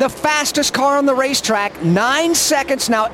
the fastest car on the racetrack, 9 seconds, now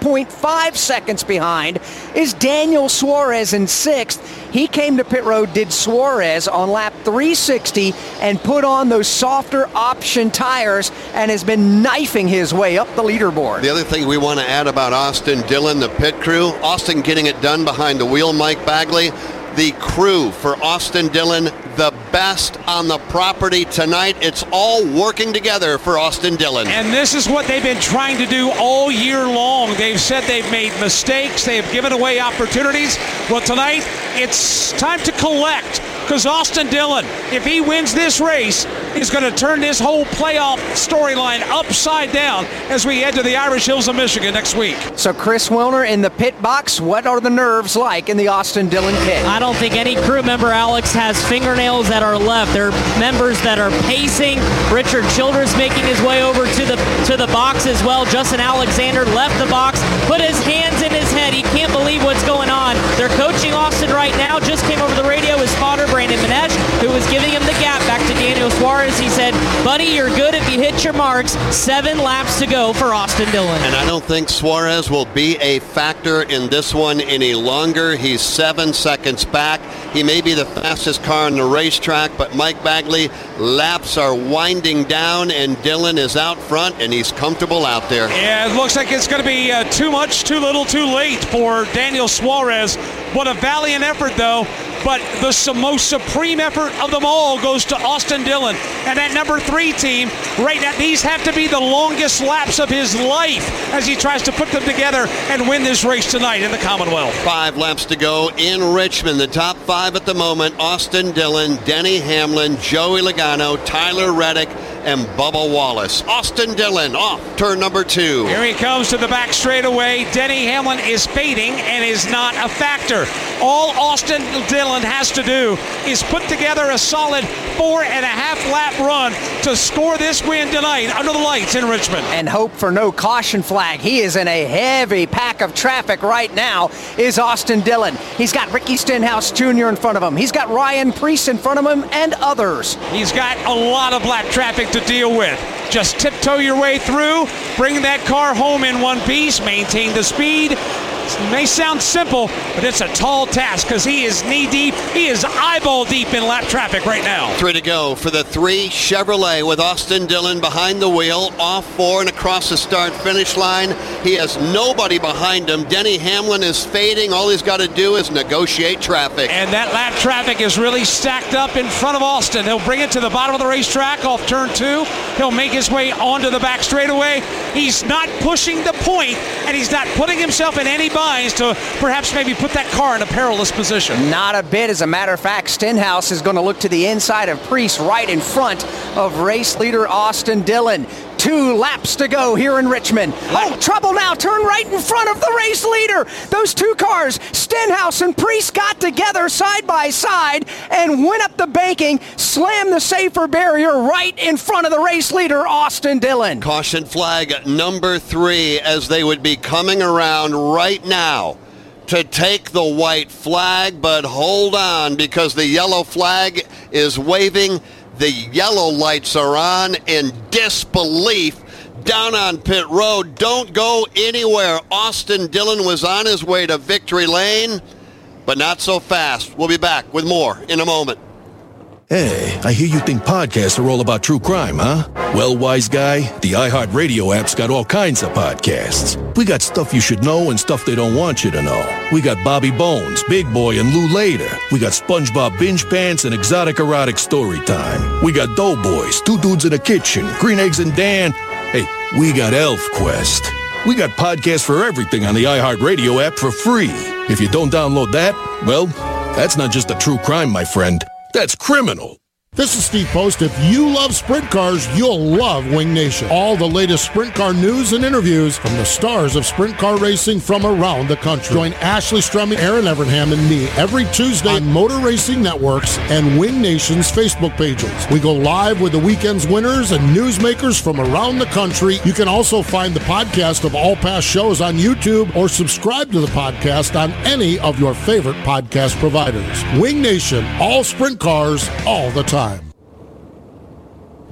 8.5 seconds behind, is Daniel Suarez in 6th. He came to pit road, did Suarez on lap 360, and put on those softer option tires and has been knifing his way up the leaderboard. The other thing we want to add about Austin Dillon, the pit crew, Austin getting it done behind the wheel, Mike Bagley. The crew for Austin Dillon, the best on the property tonight. It's all working together for Austin Dillon. And this is what they've been trying to do all year long. They've said they've made mistakes. They have given away opportunities. Well, tonight, it's time to collect, because Austin Dillon, if he wins this race, is going to turn this whole playoff storyline upside down as we head to the Irish Hills of Michigan next week. So Chris Wilner in the pit box, what are the nerves like in the Austin Dillon pit? I don't think any crew member, Alex, has fingernails that are left. There are members that are pacing. Richard Childress making his way over to the box as well. Justin Alexander left the box, put his hands in his head. He can't believe what's going on. They're coaching Austin right now. Just came over the radio his father, Brandon Manesh, who was giving him the gap back to Daniel Suarez. He said, buddy, you're good if you hit your marks. 7 laps to go for Austin Dillon. And I don't think Suarez will be a factor in this one any longer. He's 7 seconds back. He may be the fastest car on the racetrack, but Mike Bagley, laps are winding down and Dillon is out front and he's comfortable out there. Yeah, it looks like it's going to be too much, too little, too late for Daniel Suarez. What a valiant effort, though. But the most supreme effort of them all goes to Austin Dillon. And that number 3 team, right now, these have to be the longest laps of his life as he tries to put them together and win this race tonight in the Commonwealth. 5 laps to go in Richmond. The top 5 at the moment: Austin Dillon, Denny Hamlin, Joey Logano, Tyler Reddick, and Bubba Wallace. Austin Dillon off turn number 2. Here he comes to the back straightaway. Denny Hamlin is fading and is not a factor. All Austin Dillon has to do is put together a solid 4.5 lap run to score this win tonight under the lights in Richmond. And hope for no caution flag. He is in a heavy pack of traffic right now, is Austin Dillon. He's got Ricky Stenhouse Jr. in front of him. He's got Ryan Preece in front of him and others. He's got a lot of lap traffic to deal with. Just tiptoe your way through, bring that car home in one piece, maintain the speed. It may sound simple, but it's a tall task because he is knee-deep. He is eyeball-deep in lap traffic right now. 3 to go for the 3 Chevrolet with Austin Dillon behind the wheel, off 4 and across the start-finish line. He has nobody behind him. Denny Hamlin is fading. All he's got to do is negotiate traffic. And that lap traffic is really stacked up in front of Austin. He'll bring it to the bottom of the racetrack off turn 2. He'll make his way onto the back straightaway. He's not pushing the point, and he's not putting himself in any binds to perhaps maybe put that car in a perilous position. Not a bit. As a matter of fact, Stenhouse is going to look to the inside of Preece right in front of race leader Austin Dillon. 2 laps to go here in Richmond. Oh, trouble now. Turn right in front of the race leader. Those 2 cars, Stenhouse and Preece, got together side by side and went up the banking, slammed the safer barrier right in front of the race leader, Austin Dillon. Caution flag number 3 as they would be coming around right now to take the white flag, but hold on because the yellow flag is waving. The yellow lights are on in disbelief down on pit road. Don't go anywhere. Austin Dillon was on his way to victory lane, but not so fast. We'll be back with more in a moment. Hey, I hear you think podcasts are all about true crime, huh? Well, wise guy, the iHeartRadio app's got all kinds of podcasts. We got stuff you should know and stuff they don't want you to know. We got Bobby Bones, Big Boy, and Lou Later. We got SpongeBob Binge Pants and Exotic Erotic Story Time. We got Doughboys, 2 Dudes in a Kitchen, Green Eggs and Dan. Hey, we got Elf Quest. We got podcasts for everything on the iHeartRadio app for free. If you don't download that, well, that's not just a true crime, my friend. That's criminal. This is Steve Post. If you love sprint cars, you'll love Wing Nation. All the latest sprint car news and interviews from the stars of sprint car racing from around the country. Join Ashley Strumming, Aaron Evernham, and me every Tuesday on Motor Racing Networks and Wing Nation's Facebook pages. We go live with the weekend's winners and newsmakers from around the country. You can also find the podcast of all past shows on YouTube or subscribe to the podcast on any of your favorite podcast providers. Wing Nation, all sprint cars, all the time.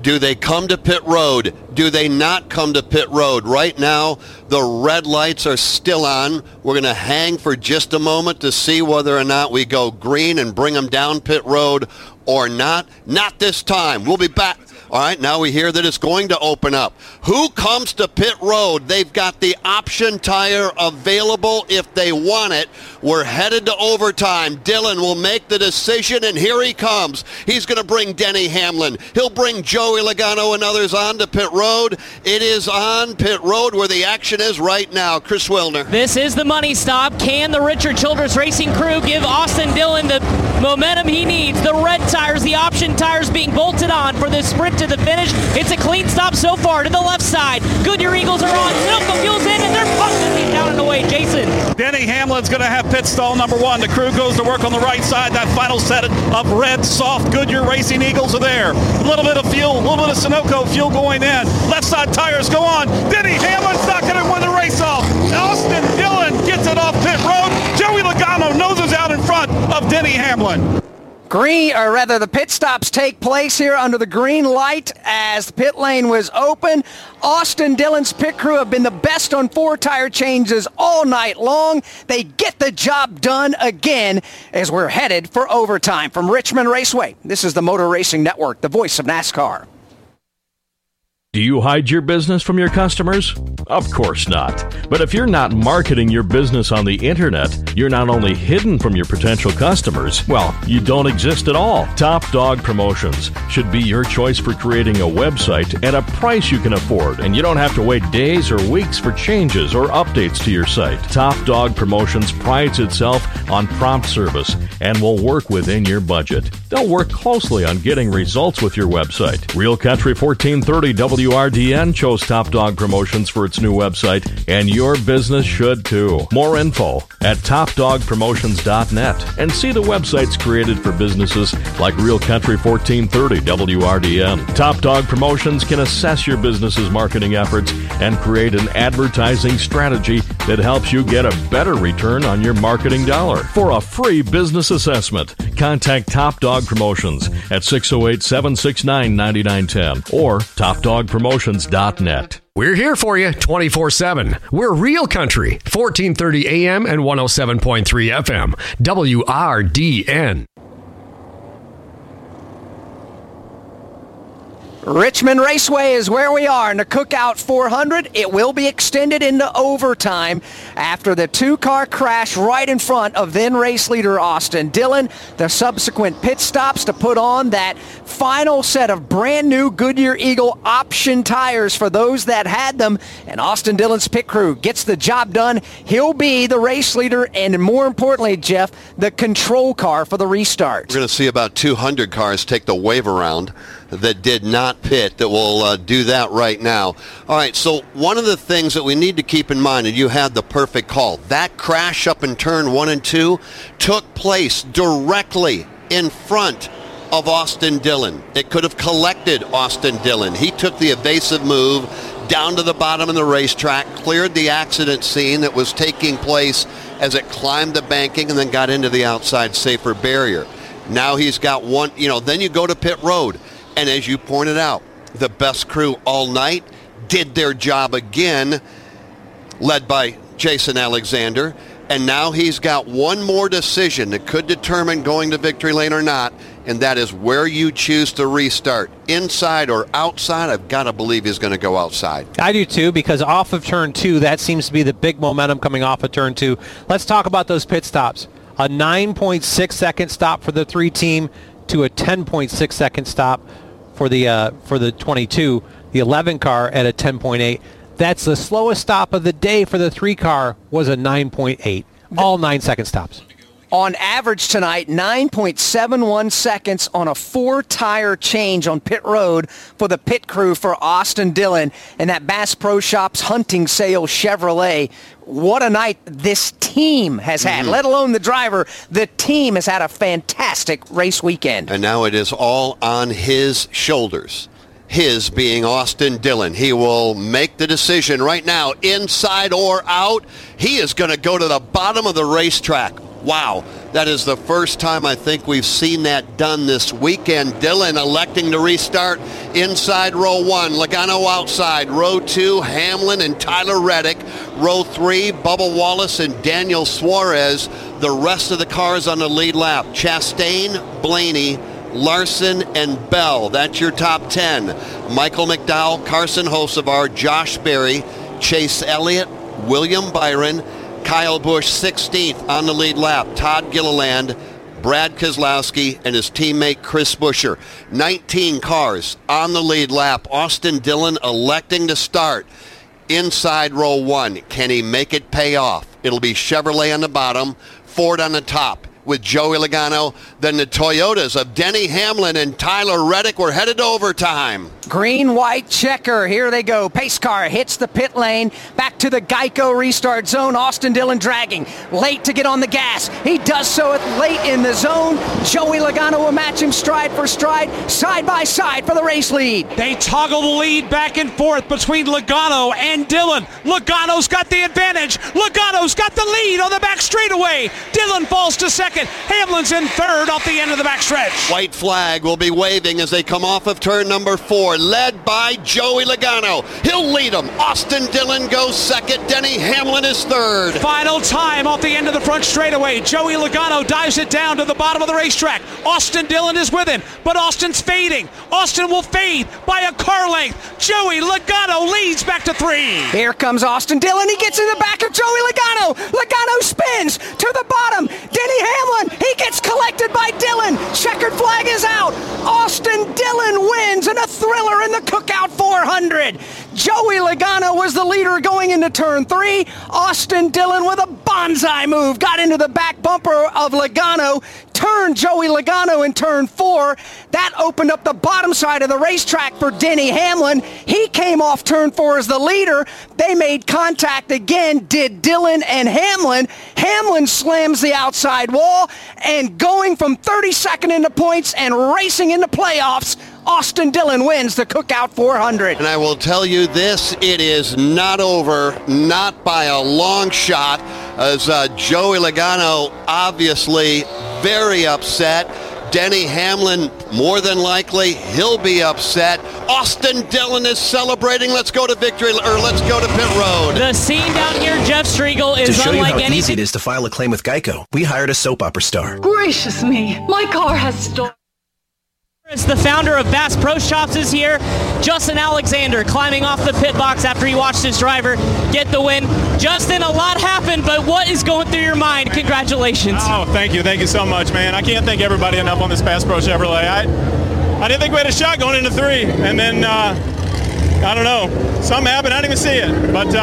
Do they come to pit road? Do they not come to pit road? Right now, the red lights are still on. We're going to hang for just a moment to see whether or not we go green and bring them down pit road or not. Not this time. We'll be back. All right, now we hear that it's going to open up. Who comes to pit road? They've got the option tire available if they want it. We're headed to overtime. Dillon will make the decision, and here he comes. He's going to bring Denny Hamlin. He'll bring Joey Logano and others on to pit road. It is on pit road where the action is right now. Chris Wilner. This is the money stop. Can the Richard Childress Racing crew give Austin Dillon the momentum he needs? The red tires, the option tires being bolted on for this sprint to the finish. It's a clean stop so far to the left side. Goodyear Eagles are on. Silco Fuels in, and they're pushing down and away. Jason. Denny Hamlin's going to have pit stall number 1. The crew goes to work on the right side. That final set of red, soft Goodyear Racing Eagles are there. A little bit of fuel, a little bit of Sunoco fuel going in. Left side tires go on. Denny Hamlin's not going to win the race off. Austin Dillon gets it off pit road. Joey Logano noses out in front of Denny Hamlin. The pit stops take place here under the green light as the pit lane was open. Austin Dillon's pit crew have been the best on 4-tire changes all night long. They get the job done again as we're headed for overtime. From Richmond Raceway, this is the Motor Racing Network, the voice of NASCAR. Do you hide your business from your customers? Of course not. But if you're not marketing your business on the internet, you're not only hidden from your potential customers, well, you don't exist at all. Top Dog Promotions should be your choice for creating a website at a price you can afford, and you don't have to wait days or weeks for changes or updates to your site. Top Dog Promotions prides itself on prompt service and will work within your budget. They'll work closely on getting results with your website. Real Country 1430 WRDN chose Top Dog Promotions for its new website, and your business should too. More info at topdogpromotions.net, and see the websites created for businesses like Real Country 1430 WRDN. Top Dog Promotions can assess your business's marketing efforts and create an advertising strategy that helps you get a better return on your marketing dollar. For a free business assessment, contact Top Dog Promotions at 608-769-9910 or topdogpromotions.net. We're here for you 24/7. We're Real Country, 1430 AM and 107.3 FM, WRDN. Richmond Raceway is where we are in the Cookout 400. It will be extended into overtime after the 2-car crash right in front of then race leader Austin Dillon. The subsequent pit stops to put on that final set of brand new Goodyear Eagle option tires for those that had them. And Austin Dillon's pit crew gets the job done. He'll be the race leader and, more importantly, Jeff, the control car for the restart. We're going to see about 200 cars take the wave around that did not pit, that will do that right now. All right, so one of the things that we need to keep in mind, and you had the perfect call, that crash up in turn 1 and 2 took place directly in front of Austin Dillon. It could have collected Austin Dillon. He took the evasive move down to the bottom of the racetrack, cleared the accident scene that was taking place as it climbed the banking and then got into the outside safer barrier. Now he's got one, then you go to pit road. And as you pointed out, the best crew all night did their job again, led by Jason Alexander. And now he's got one more decision that could determine going to victory lane or not, and that is where you choose to restart, inside or outside. I've got to believe he's going to go outside. I do too, because off of turn 2, that seems to be the big momentum coming off of turn 2. Let's talk about those pit stops. A 9.6 second stop for the 3 team to a 10.6 second stop for the 22, the 11 car at a 10.8. That's the slowest stop of the day for the 3 car was a 9.8. All 9-second stops. On average tonight, 9.71 seconds on a 4-tire change on pit road for the pit crew for Austin Dillon and that Bass Pro Shops Hunting Sale Chevrolet. What a night this team has had, let alone the driver. The team has had a fantastic race weekend. And now it is all on his shoulders. His being Austin Dillon. He will make the decision right now, inside or out. He is going to go to the bottom of the racetrack. Wow, That is the first time I think we've seen that done this weekend. Dillon electing to restart inside row 1. Logano outside. Row 2, Hamlin and Tyler Reddick. Row 3, Bubba Wallace and Daniel Suarez. The rest of the cars on the lead lap. Chastain, Blaney, Larson, and Bell. That's your top 10. Michael McDowell, Carson Hocevar, Josh Berry, Chase Elliott, William Byron, Kyle Busch 16th on the lead lap. Todd Gilliland, Brad Keselowski, and his teammate Chris Buescher. 19 cars on the lead lap. Austin Dillon electing to start inside row 1. Can he make it pay off? It'll be Chevrolet on the bottom, Ford on the top with Joey Logano. Then the Toyotas of Denny Hamlin and Tyler Reddick were headed to overtime. Green, white, checker. Here they go. Pace car hits the pit lane. Back to the Geico restart zone. Austin Dillon dragging. Late to get on the gas. He does so late in the zone. Joey Logano will match him stride for stride, side by side for the race lead. They toggle the lead back and forth between Logano and Dillon. Logano's got the advantage. Logano's got the lead on the back straightaway. Dillon falls to second. Hamlin's in third off the end of the backstretch. White flag will be waving as they come off of turn number 4, led by Joey Logano. He'll lead them. Austin Dillon goes second. Denny Hamlin is third. Final time off the end of the front straightaway. Joey Logano dives it down to the bottom of the racetrack. Austin Dillon is with him, but Austin's fading. Austin will fade by a car length. Joey Logano leads back to 3. Here comes Austin Dillon. He gets in the back of Joey Logano. Logano spins to the bottom. Denny Hamlin, he gets collected by Dillon. Checkered flag is out. Austin Dillon wins in a thriller in the Cookout 400. Joey Logano was the leader going into turn 3. Austin Dillon with a bonsai move got into the back bumper of Logano, turned Joey Logano in turn 4. That opened up the bottom side of the racetrack for Denny Hamlin. He came off turn 4 as the leader. They made contact again, did Dillon and Hamlin. Hamlin slams the outside wall, and going from 32nd into points and racing into playoffs, Austin Dillon wins the Cookout 400. And I will tell you this, it is not over, not by a long shot, as Joey Logano obviously very upset. Denny Hamlin, more than likely, he'll be upset. Austin Dillon is celebrating. Let's go to victory, or let's go to pit road. The scene down here, Jeff Striegel, is to show unlike you how anything. easy it is to file a claim with Geico, we hired a soap opera star. Gracious me, my car has stolen. The founder of Bass Pro Shops is here. Justin Alexander climbing off the pit box after he watched his driver get the win. Justin, a lot happened, but what is going through your mind? Congratulations. Oh, thank you so much, man. I can't thank everybody enough on this Bass Pro Chevrolet. I didn't think we had a shot going into 3, and then I don't know, something happened. I didn't even see it, but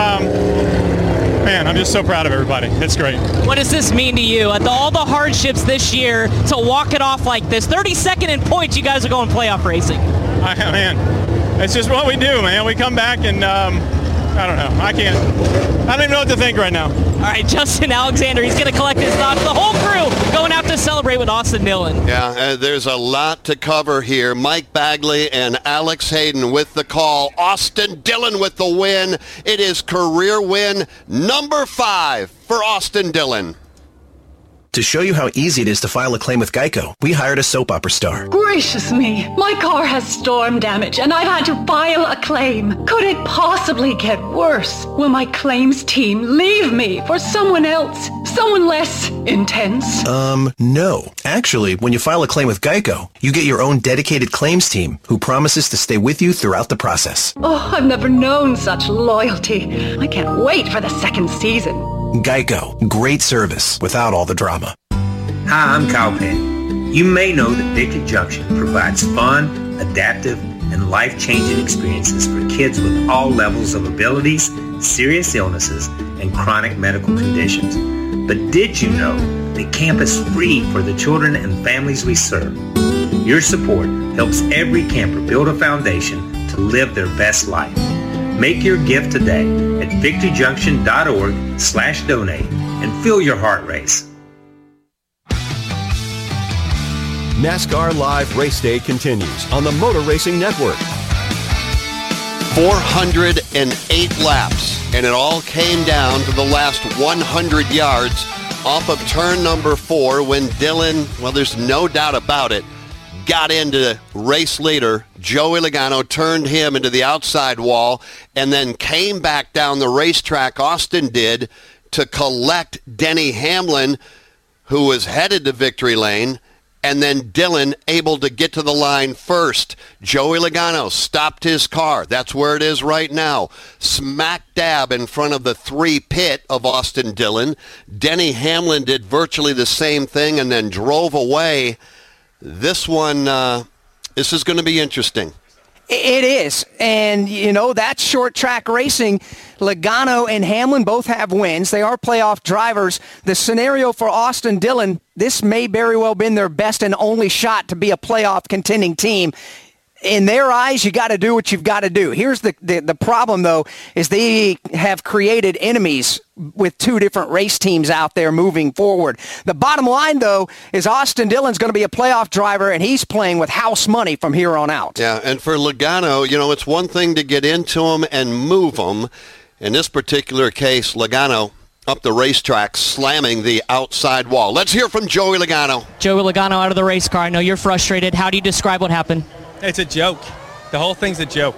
man, I'm just so proud of everybody. It's great. What does this mean to you? All the hardships this year, to walk it off like this. 32nd in points, you guys are going playoff racing. Man, it's just what we do, man. We come back and I don't know. I don't even know what to think right now. All right, Justin Alexander, he's going to collect his thoughts. The whole crew going out to celebrate with Austin Dillon. Yeah, there's a lot to cover here. Mike Bagley and Alex Hayden with the call. Austin Dillon with the win. It is career win number 5 for Austin Dillon. To show you how easy it is to file a claim with Geico, we hired a soap opera star. Gracious me, my car has storm damage and I've had to file a claim. Could it possibly get worse? Will my claims team leave me for someone else? Someone less intense? No. Actually, when you file a claim with Geico, you get your own dedicated claims team who promises to stay with you throughout the process. Oh, I've never known such loyalty. I can't wait for the second season. Geico. Great service without all the drama. Hi, I'm Kyle Penn. You may know that Victory Junction provides fun, adaptive, and life-changing experiences for kids with all levels of abilities, serious illnesses, and chronic medical conditions. But did you know that camp is free for the children and families we serve? Your support helps every camper build a foundation to live their best life. Make your gift today at victoryjunction.org/donate and feel your heart race. NASCAR Live Race Day continues on the Motor Racing Network. 408 laps, and it all came down to the last 100 yards off of turn number 4 when Dillon, well, there's no doubt about it, got into race leader Joey Logano, turned him into the outside wall, and then came back down the racetrack, Austin did, to collect Denny Hamlin, who was headed to victory lane, and then Dillon able to get to the line first. Joey Logano stopped his car. That's where it is right now. Smack dab in front of the 3 pit of Austin Dillon. Denny Hamlin did virtually the same thing and then drove away. This one, this is going to be interesting. It is. And, you know, that's short track racing. Logano and Hamlin both have wins. They are playoff drivers. The scenario for Austin Dillon, this may very well been their best and only shot to be a playoff contending team. In their eyes, you got to do what you've got to do. Here's the problem, though, is they have created enemies with 2 different race teams out there moving forward. The bottom line, though, is Austin Dillon's going to be a playoff driver, and he's playing with house money from here on out. Yeah, and for Logano, you know, it's one thing to get into him and move him. In this particular case, Logano up the racetrack, slamming the outside wall. Let's hear from Joey Logano. Joey Logano out of the race car. I know you're frustrated. How do you describe what happened? It's a joke. The whole thing's a joke.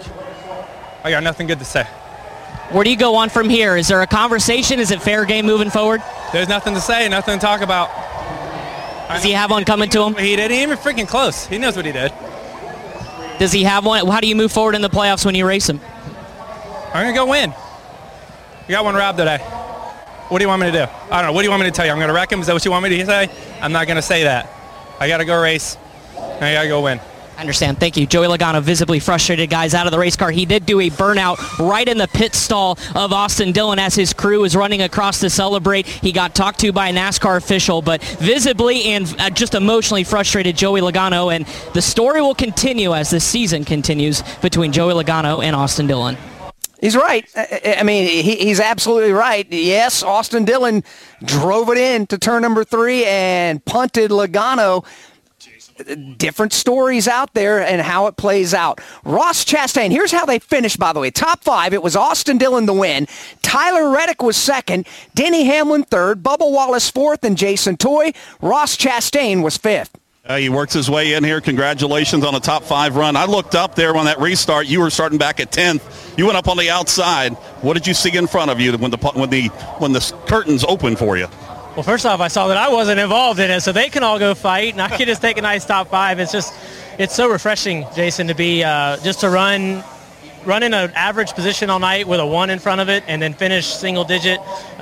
I got nothing good to say. Where do you go on from here? Is there a conversation? Is it fair game moving forward? There's nothing to say, nothing to talk about. Does he have one coming to him? He didn't even freaking close. He knows what he did. Does he have one? How do you move forward in the playoffs when you race him? I'm going to go win. You got one robbed today. What do you want me to do? I don't know. What do you want me to tell you? I'm going to wreck him? Is that what you want me to say? I'm not going to say that. I got to go race. I got to go win. I understand. Thank you. Joey Logano, visibly frustrated, guys, out of the race car. He did do a burnout right in the pit stall of Austin Dillon as his crew was running across to celebrate. He got talked to by a NASCAR official, but visibly and just emotionally frustrated Joey Logano, and the story will continue as the season continues between Joey Logano and Austin Dillon. He's right. I mean, he's absolutely right. Yes, Austin Dillon drove it in to turn number 3 and punted Logano. Different stories out there and how it plays out. Ross Chastain, here's how they finished, by the way. Top 5, it was Austin Dillon the win. Tyler Reddick was 2nd. Denny Hamlin 3rd. Bubba Wallace 4th. And Jason Toy. Ross Chastain was 5th. He works his way in here. Congratulations on a top 5 run. I looked up there on that restart. You were starting back at 10th. You went up on the outside. What did you see in front of you when the curtains opened for you? Well, first off, I saw that I wasn't involved in it, so they can all go fight, and I can just take a nice top 5. It's so refreshing, Jason, to be just to run in an average position all night with a 1 in front of it, and then finish single digit.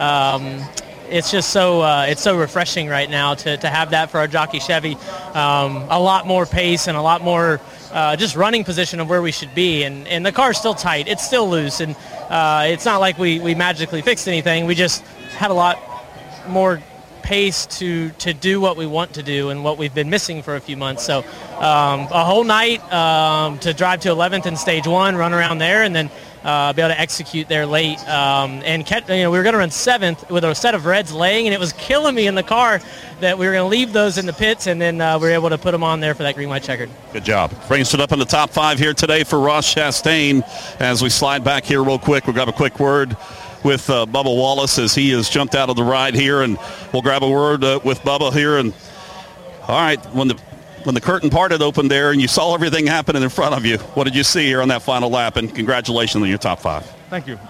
It's just so refreshing right now to have that for our jockey Chevy. A lot more pace and a lot more just running position of where we should be, and the car's still tight. It's still loose, and it's not like we magically fixed anything. We just had a lot more pace to do what we want to do and what we've been missing for a few months. So a whole night to drive to 11th in stage 1, run around there, and then be able to execute there late. And we were going to run 7th with a set of reds laying, and it was killing me in the car that we were going to leave those in the pits, and then we were able to put them on there for that green, white, checkered. Good job. Brings it up in the top 5 here today for Ross Chastain. As we slide back here real quick, we'll grab a quick word with Bubba Wallace as he has jumped out of the ride here, and we'll grab a word with Bubba here. And all right, when the curtain parted open there and you saw everything happening in front of you, what did you see here on that final lap? And congratulations on your top 5. Thank you.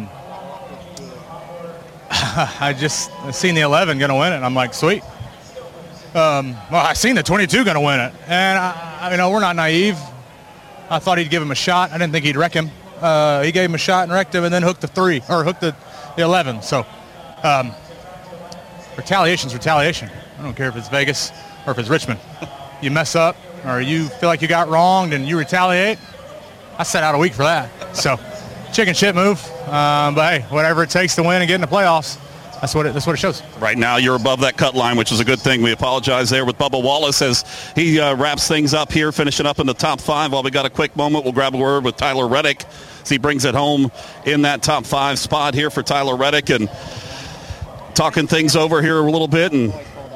I just seen the 11 going to win it, and I'm like, sweet. Well, I seen the 22 going to win it, and we're not naive. I thought he'd give him a shot. I didn't think he'd wreck him. He gave him a shot and wrecked him, and then hooked the 11. So retaliation's retaliation. I don't care if it's Vegas or if it's Richmond. You mess up or you feel like you got wronged and you retaliate, I set out a week for that. So chicken shit move. But hey, whatever it takes to win and get in the playoffs, that's what it shows. Right now you're above that cut line, which is a good thing. We apologize there with Bubba Wallace as he wraps things up here, finishing up in the top 5. While we got a quick moment, we'll grab a word with Tyler Reddick as he brings it home in that top 5 spot here for Tyler Reddick, and talking things over here a little bit. And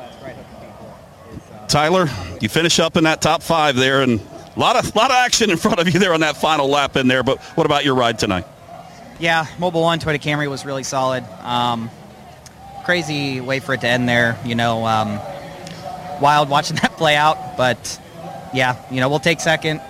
Tyler, you finish up in that top 5 there, and a lot of action in front of you there on that final lap in there. But what about your ride tonight? Yeah, Mobil 1 Toyota Camry was really solid. crazy way for it to end there. Wild watching that play out, but yeah, we'll take second.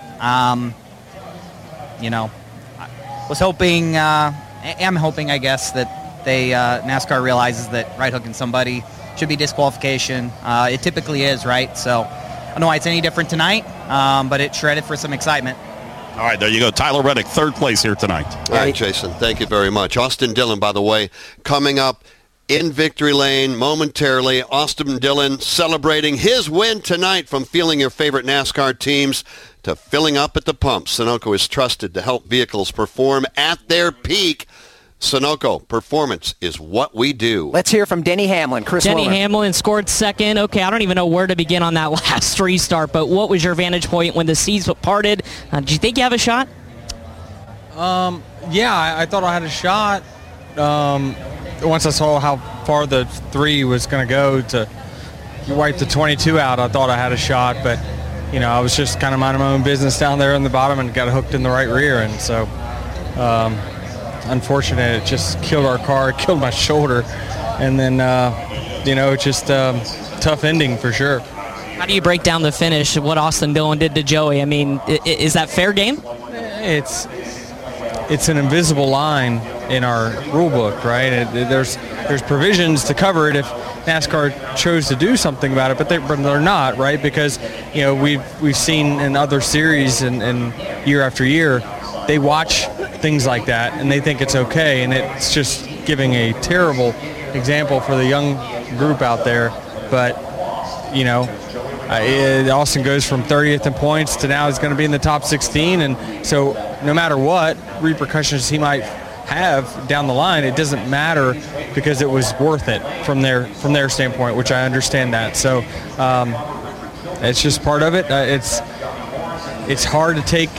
Was hoping, am hoping, I guess, that NASCAR realizes that right hooking somebody should be disqualification. It typically is, right? So I don't know why it's any different tonight, but it shredded for some excitement. All right, there you go. Tyler Reddick, third place here tonight. All right, Jason, thank you very much. Austin Dillon, by the way, coming up in victory lane momentarily. Austin Dillon celebrating his win tonight from fueling your favorite NASCAR teams to filling up at the pump. Sunoco is trusted to help vehicles perform at their peak. Sunoco, performance is what we do. Let's hear from Denny Hamlin. Denny Hamlin scored second. Okay, I don't even know where to begin on that last restart, but what was your vantage point when the seas parted? Did you think you have a shot? Yeah, I thought I had a shot. Once I saw how far the 3 was going to go to wipe the 22 out, I thought I had a shot, but I was just kind of minding my own business down there in the bottom and got hooked in the right rear, and so unfortunate, it just killed our car, it killed my shoulder, and then just tough ending for sure. How do you break down the finish, what Austin Dillon did to Joey? I mean, is that fair game? It's an invisible line in our rule book, right? There's provisions to cover it if NASCAR chose to do something about it, but they're not, right? Because we've seen in other series and year after year, they watch things like that and they think it's okay, and it's just giving a terrible example for the young group out there. But Austin goes from 30th in points to now he's going to be in the top 16, and so no matter what repercussions he might have down the line, it doesn't matter because it was worth it from their standpoint, which I understand that. So it's just part of it. It's hard to take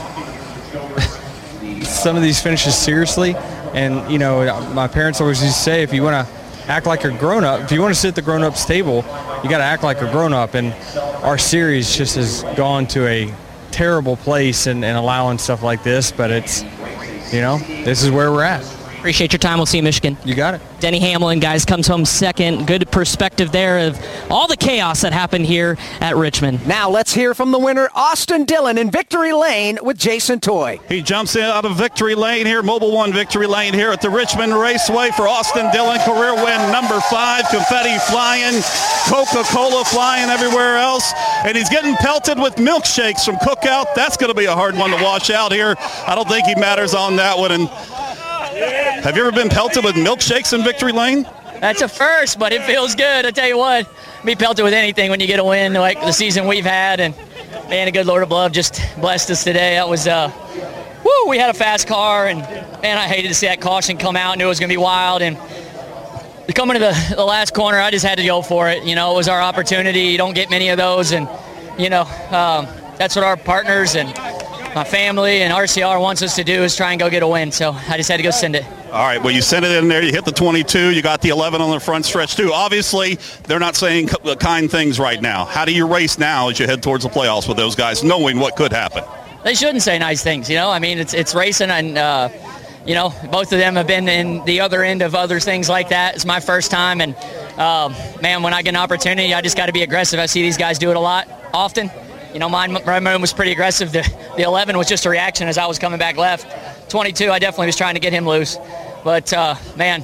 some of these finishes seriously, and my parents always used to say, if you want to act like a grown-up, if you want to sit at the grown-up's table, you got to act like a grown-up, and our series just has gone to a terrible place and allowing stuff like this, but it's this is where we're at. Appreciate your time. We'll see you in Michigan. You got it. Denny Hamlin, guys, comes home second. Good perspective there of all the chaos that happened here at Richmond. Now let's hear from the winner, Austin Dillon, in victory lane with Jason Toy. He jumps in out of victory lane here, Mobil 1 victory lane here at the Richmond Raceway for Austin Dillon. Career win number 5, confetti flying, Coca-Cola flying everywhere else, and he's getting pelted with milkshakes from Cookout. That's going to be a hard one to wash out here. I don't think he matters on that one. And have you ever been pelted with milkshakes in victory lane? That's a first, but it feels good. I tell you what, be pelted with anything when you get a win like the season we've had, and man, the good Lord above just blessed us today. That was, we had a fast car, and man, I hated to see that caution come out. Knew it was going to be wild, and coming to the last corner, I just had to go for it. It was our opportunity. You don't get many of those, and that's what our partners and my family and RCR wants us to do, is try and go get a win. So I just had to go send it. All right, well, you sent it in there. You hit the 22. You got the 11 on the front stretch, too. Obviously, they're not saying kind things right now. How do you race now as you head towards the playoffs with those guys, knowing what could happen? They shouldn't say nice things, I mean, it's racing, and, both of them have been in the other end of other things like that. It's my first time, and, man, when I get an opportunity, I just got to be aggressive. I see these guys do it often. My move was pretty aggressive. The 11 was just a reaction as I was coming back left. 22, I definitely was trying to get him loose. But, man,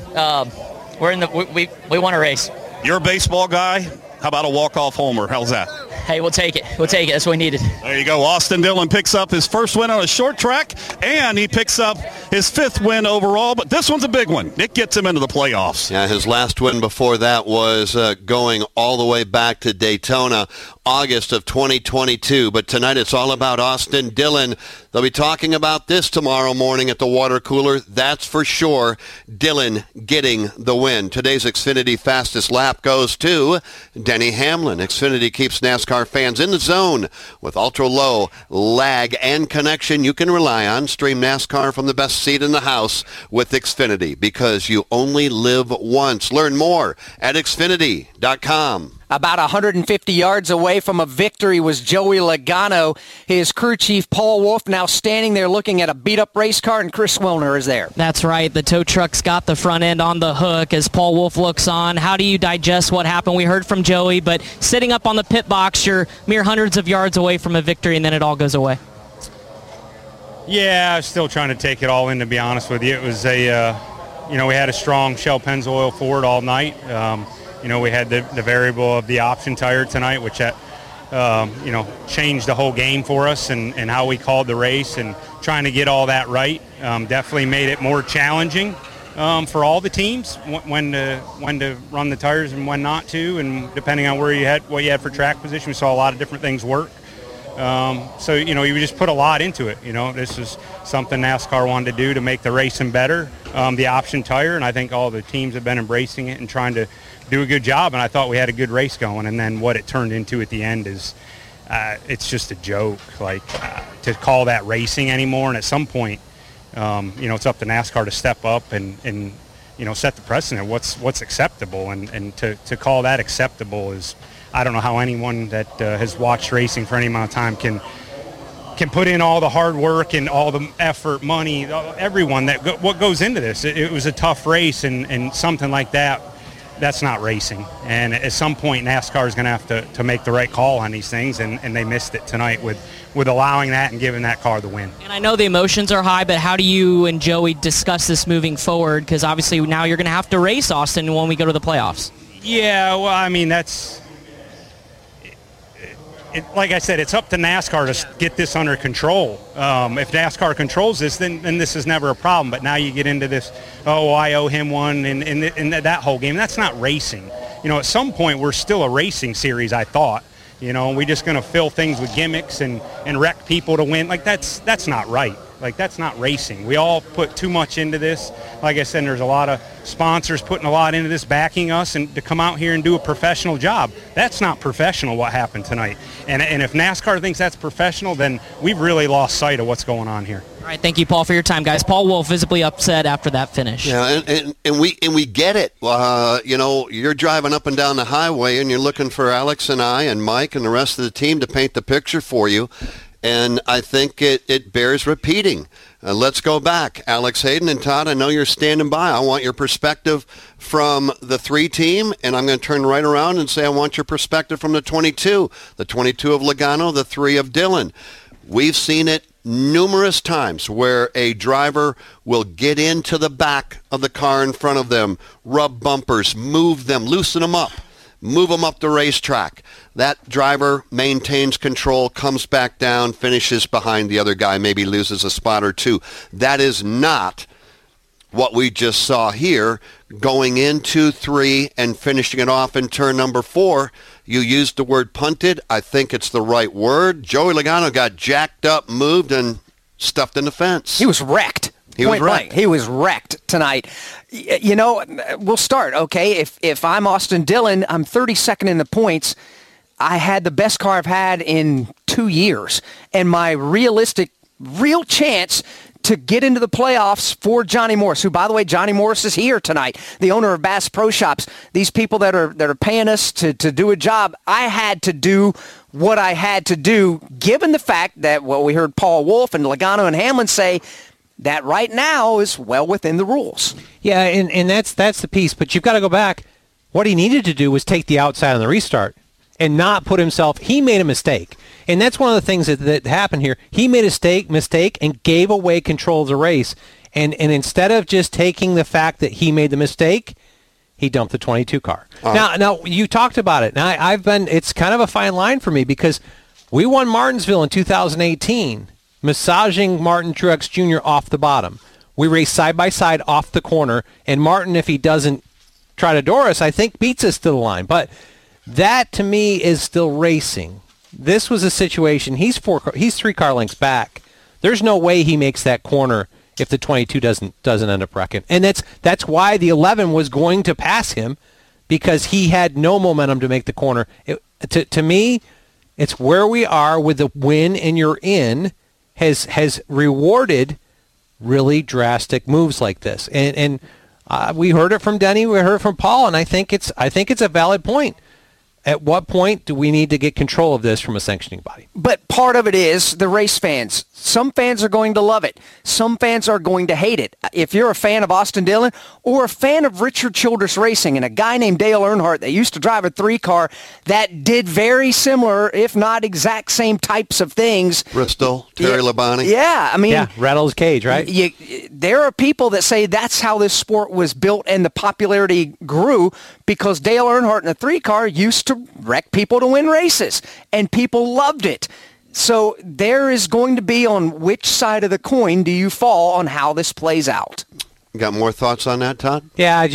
we want to race. You're a baseball guy. How about a walk-off homer? How's that? Hey, we'll take it. That's what we needed. There you go. Austin Dillon picks up his first win on a short track, and he picks up his 5th win overall. But this one's a big one. It gets him into the playoffs. Yeah, his last win before that was going all the way back to Daytona, August of 2022. But tonight it's all about Austin Dillon. They'll be talking about this tomorrow morning at the water cooler. That's for sure. Dillon getting the win. Today's Xfinity fastest lap goes to Denny Hamlin. Xfinity keeps NASCAR fans in the zone with ultra-low lag and connection you can rely on. Stream NASCAR from the best seat in the house with Xfinity, because you only live once. Learn more at Xfinity.com. About 150 yards away from a victory was Joey Logano. His crew chief, Paul Wolf, now standing there looking at a beat-up race car, and Chris Wilner is there. That's right. The tow truck's got the front end on the hook as Paul Wolf looks on. How do you digest what happened? We heard from Joey, but sitting up on the pit box, you're mere hundreds of yards away from a victory, and then it all goes away. Yeah, I was still trying to take it all in, to be honest with you. It was we had a strong Shell Pennzoil Ford all night. We had the variable of the option tire tonight, which changed the whole game for us and how we called the race, and trying to get all that right definitely made it more challenging for all the teams when to run the tires and when not to, and depending on what you had for track position. We saw a lot of different things work. You just put a lot into it. This is something NASCAR wanted to do to make the racing better, the option tire, and I think all the teams have been embracing it and trying to do a good job, and I thought we had a good race going, and then what it turned into at the end is it's just a joke, to call that racing anymore, and at some point, it's up to NASCAR to step up and set the precedent, what's acceptable, and to call that acceptable is, I don't know how anyone that has watched racing for any amount of time can put in all the hard work and all the effort, money, everyone what goes into this. It was a tough race, and something like that, that's not racing. And at some point, NASCAR is going to have to make the right call on these things, and they missed it tonight with allowing that and giving that car the win. And I know the emotions are high, but how do you and Joey discuss this moving forward? Because obviously now you're going to have to race Austin when we go to the playoffs. Yeah, well, I mean, that's... like I said, it's up to NASCAR to get this under control. If NASCAR controls this, then this is never a problem. But now you get into this, I owe him one, and that whole game. That's not racing. At some point, we're still a racing series, I thought. We're just going to fill things with gimmicks and wreck people to win. That's not right. That's not racing. We all put too much into this. Like I said, there's a lot of sponsors putting a lot into this, backing us, and to come out here and do a professional job. That's not professional, what happened tonight. And if NASCAR thinks that's professional, then we've really lost sight of what's going on here. All right, thank you, Paul, for your time, guys. Paul Wolf visibly upset after that finish. Yeah, and we get it. You're driving up and down the highway, and you're looking for Alex and I and Mike and the rest of the team to paint the picture for you. And I think it bears repeating. Let's go back. Alex Hayden and Todd, I know you're standing by. I want your perspective from the 3 team, and I'm going to turn right around and say I want your perspective from the 22. The 22 of Logano, the 3 of Dillon. We've seen it numerous times where a driver will get into the back of the car in front of them, rub bumpers, move them, loosen them up. Move them up the racetrack. That driver maintains control, comes back down, finishes behind the other guy, maybe loses a spot or two. That is not what we just saw here, going into 3 and finishing it off in turn number 4. You used the word punted. I think it's the right word. Joey Logano got jacked up, moved, and stuffed in the fence. He was wrecked. He was wrecked tonight. We'll start, okay? If I'm Austin Dillon, I'm 32nd in the points. I had the best car I've had in 2 years. And my real chance to get into the playoffs for Johnny Morris, who, by the way, Johnny Morris is here tonight, the owner of Bass Pro Shops. These people that are paying us to do a job, I had to do what I had to do, given the fact that what we heard Paul Wolf and Logano and Hamlin say, that right now is well within the rules. Yeah, and that's the piece. But you've got to go back. What he needed to do was take the outside on the restart and not put himself. He made a mistake. And that's one of the things that happened here. He made a mistake and gave away control of the race. And instead of just taking the fact that he made the mistake, he dumped the 22 car. Now you talked about it. Now it's kind of a fine line for me because we won Martinsville in 2018. Massaging Martin Truex Jr. off the bottom. We race side by side off the corner, and Martin, if he doesn't try to door us, I think beats us to the line. But that, to me, is still racing. This was a situation, he's 3 car lengths back. There's no way he makes that corner if the 22 doesn't end up wrecking. And that's why the 11 was going to pass him, because he had no momentum to make the corner. To me, it's where we are with the win and you're in, has rewarded really drastic moves like this, and we heard it from Denny, we heard it from Paul, and I think it's a valid point. At what point do we need to get control of this from a sanctioning body? But part of it is the race fans. Some fans are going to love it. Some fans are going to hate it. If you're a fan of Austin Dillon or a fan of Richard Childress Racing and a guy named Dale Earnhardt that used to drive a 3-car that did very similar, if not exact same types of things. Bristol, Terry Labonte. Yeah, I mean. Yeah, rattle his cage, right? There are people that say that's how this sport was built and the popularity grew because Dale Earnhardt in a 3-car used to wreck people to win races, and people loved it. So there is going to be on which side of the coin do you fall on how this plays out. You got more thoughts on that, Todd? Yeah,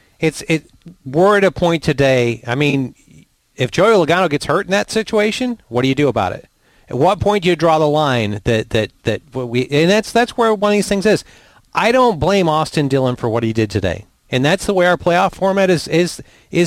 we're at a point today. I mean, if Joey Logano gets hurt in that situation, what do you do about it? At what point do you draw the line and that's where one of these things is. I don't blame Austin Dillon for what he did today. And that's the way our playoff format is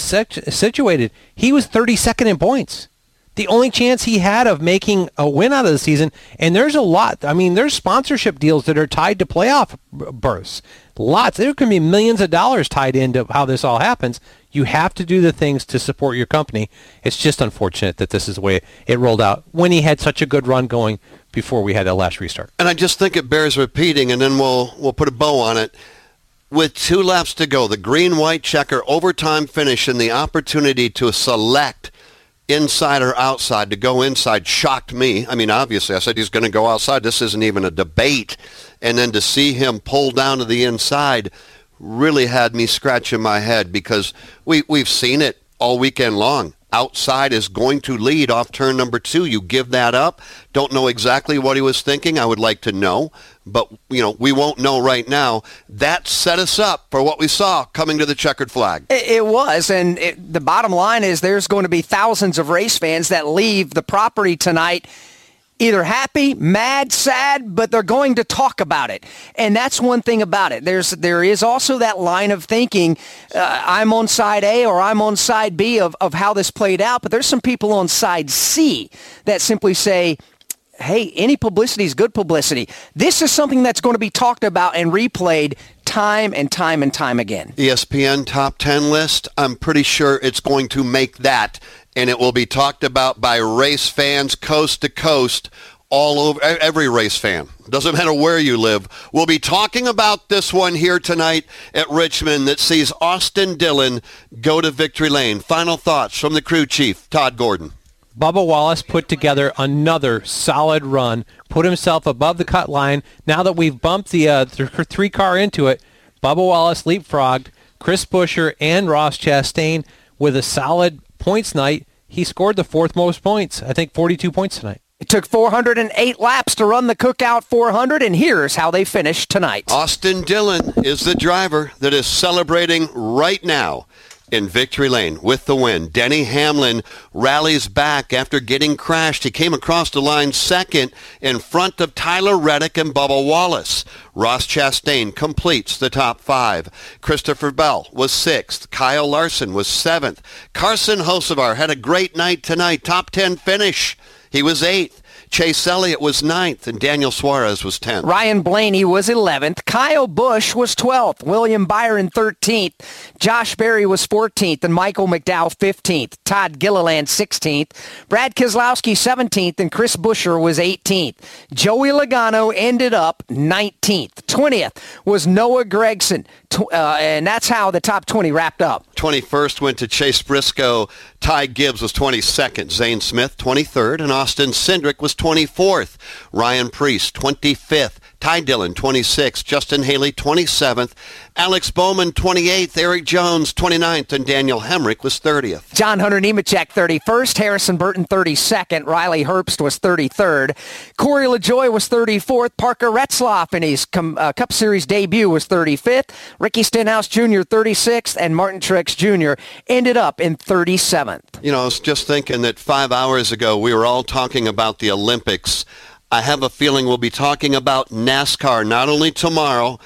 situated. He was 32nd in points. The only chance he had of making a win out of the season, and there's a lot. I mean, there's sponsorship deals that are tied to playoff berths. Lots. There can be millions of dollars tied into how this all happens. You have to do the things to support your company. It's just unfortunate that this is the way it rolled out when he had such a good run going before we had that last restart. And I just think it bears repeating, and then we'll put a bow on it. With 2 laps to go, the green-white checker overtime finish and the opportunity to select inside or outside, to go inside, shocked me. I mean, obviously, I said he's going to go outside. This isn't even a debate. And then to see him pull down to the inside really had me scratching my head because we've seen it all weekend long. Outside is going to lead off turn number 2. You give that up. Don't know exactly what he was thinking. I would like to know. But, we won't know right now. That set us up for what we saw coming to the checkered flag. It was, and the bottom line is there's going to be thousands of race fans that leave the property tonight either happy, mad, sad, but they're going to talk about it. And that's one thing about it. There is also that line of thinking, I'm on side A or I'm on side B of how this played out, but there's some people on side C that simply say, hey, any publicity is good publicity. This is something that's going to be talked about and replayed time and time and time again. ESPN top 10 list, I'm pretty sure it's going to make that, and it will be talked about by race fans coast to coast all over. Every race fan, doesn't matter where you live, will be talking about this one here tonight at Richmond that sees Austin Dillon go to victory lane. Final thoughts from the crew chief, Todd Gordon. Bubba Wallace put together another solid run, put himself above the cut line. Now that we've bumped the 3-car into it, Bubba Wallace leapfrogged Chris Buescher and Ross Chastain with a solid points night. He scored the 4th most points, I think 42 points tonight. It took 408 laps to run the Cookout 400, and here's how they finished tonight. Austin Dillon is the driver that is celebrating right now in victory lane with the win. Denny Hamlin rallies back after getting crashed. He came across the line second in front of Tyler Reddick and Bubba Wallace. Ross Chastain completes the top 5. Christopher Bell was 6th. Kyle Larson was 7th. Carson Hocevar had a great night tonight. Top 10 finish. He was 8th. Chase Elliott was 9th, and Daniel Suarez was 10th. Ryan Blaney was 11th. Kyle Busch was 12th. William Byron 13th. Josh Berry was 14th, and Michael McDowell 15th. Todd Gilliland 16th. Brad Keselowski 17th, and Chris Buescher was 18th. Joey Logano ended up 19th. 20th was Noah Gragson, and that's how the top 20 wrapped up. 21st went to Chase Briscoe. Ty Gibbs was 22nd. Zane Smith 23rd, and Austin Cindric was 24th. Ryan Preece 25th. Ty Dillon 26th. Justin Haley 27th. Alex Bowman 28th. Eric Jones 29th, and Daniel Hemrick was 30th. John Hunter Nemechek 31st. Harrison Burton 32nd. Riley Herbst was 33rd. Corey LaJoie was 34th. Parker Retzlaff in his Cup Series debut was 35th. Ricky Stenhouse Jr. 36th, and Martin Truex Jr. ended up in 37th. I was just thinking that 5 hours ago we were all talking about the Olympics. I have a feeling we'll be talking about NASCAR not only tomorrow,